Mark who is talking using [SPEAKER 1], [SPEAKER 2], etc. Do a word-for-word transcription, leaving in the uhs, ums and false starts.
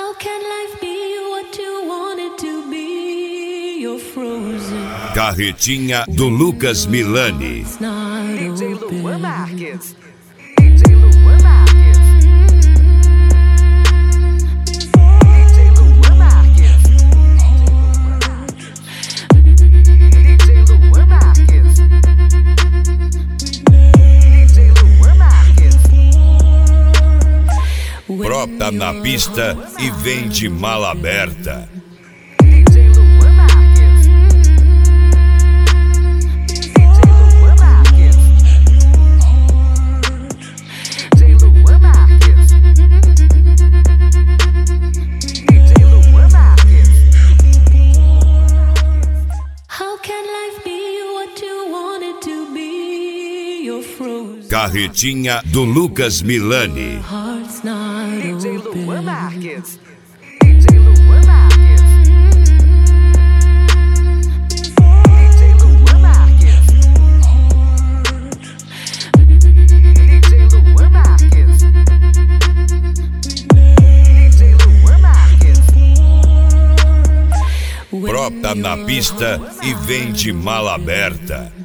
[SPEAKER 1] How can life be what you want it to be? You're frozen.
[SPEAKER 2] Carretinha do Lucas Milani.
[SPEAKER 1] It's not
[SPEAKER 3] D J
[SPEAKER 1] open.
[SPEAKER 3] Luan Marques. D J Luan Marques. D J Luan Marques. D J Luan Marques. D J Luan Marques.
[SPEAKER 2] Brota na pista e vem de mala aberta.
[SPEAKER 3] D J Luan Marques. D J Luan Marques. D J Luan Marques. D J Luan Marques.
[SPEAKER 1] How can life be what you want it to be? You're frozen.
[SPEAKER 2] Carretinha do Lucas Milani.
[SPEAKER 1] Heart's not
[SPEAKER 3] D J
[SPEAKER 1] open.
[SPEAKER 3] Luan Marques. D J Luan Marques. D J Luan Marques. D J Luan Marques. D J Luan Marques.
[SPEAKER 2] Brota na pista e vem de mala aberta.